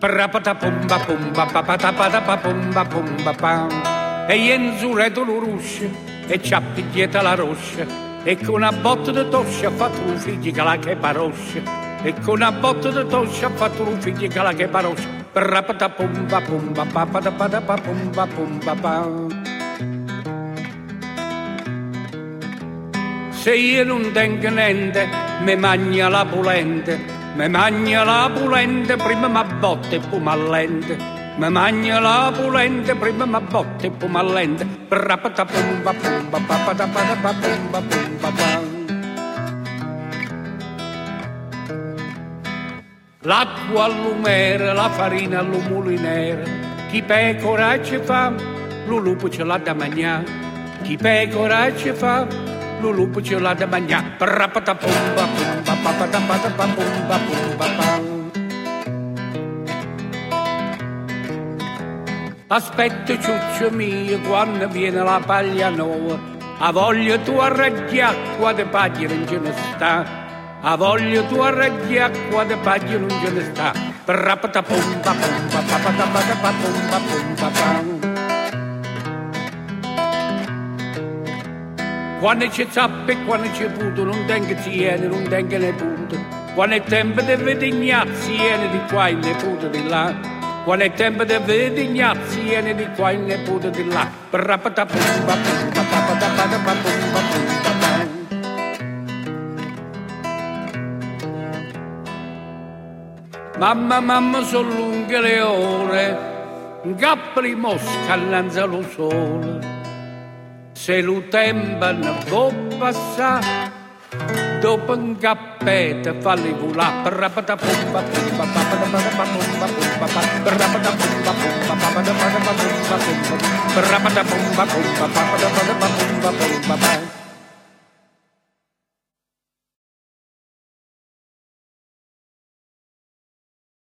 Prapata pumba pumba papata pada pumba pumba pam. E Jenzureto lo rusce e ciappi dietro la roscia. E con una botta di toscia ha fatto un figlio che la che paroscia. E con una botta di toscia ha fatto un figlio che la che paroscia. Prapata pumba pumba papata pada pumba pumba pam. Se io non tengo niente, mi magna la pulente. Me magna la pulente, prima ma botte e poi m'allente. Me magna la pulente, prima ma botte e poi m'allente. Prapata pumba pumba papata pada pumba pumba pam. L'acqua all'umere, la farina all'umulinere. Chi pecora ci fa, lo lupo ce l'ha da mangiare. Chi pecora ci fa, lo lupo ce l'ha da mangiare. Prapata pumba pumba papata pada pumba pumba pam. Aspetta ciuccio mio quando viene la paglia nuova. A voglia tua reggiacqua de paglia non ce ne sta. A voglia tua reggiacqua de paglia non ce ne sta. Prapata pumba pumba papata pada pumba pumba pam. Quando c'è zappa e quando c'è puto, non tengo ziene, non tengo ne puto. Quando è tempo di vedere ziene di qua e ne puto di là. Quando è tempo di vedere ziene di qua e ne puto di là. Prapata pumba pumba papata pada pumba pumba pam. Mamma, sono lunghe le ore, gappoli mosca all'anza lo sole. Se lo tempo ne può passare, dopo un cappetto falli volare. Prapata pumba pumba papata pada pumba pumba pam. Prapata pumba pumba papata pada pumba pumba. Prapata pumba pumba papata pada pumba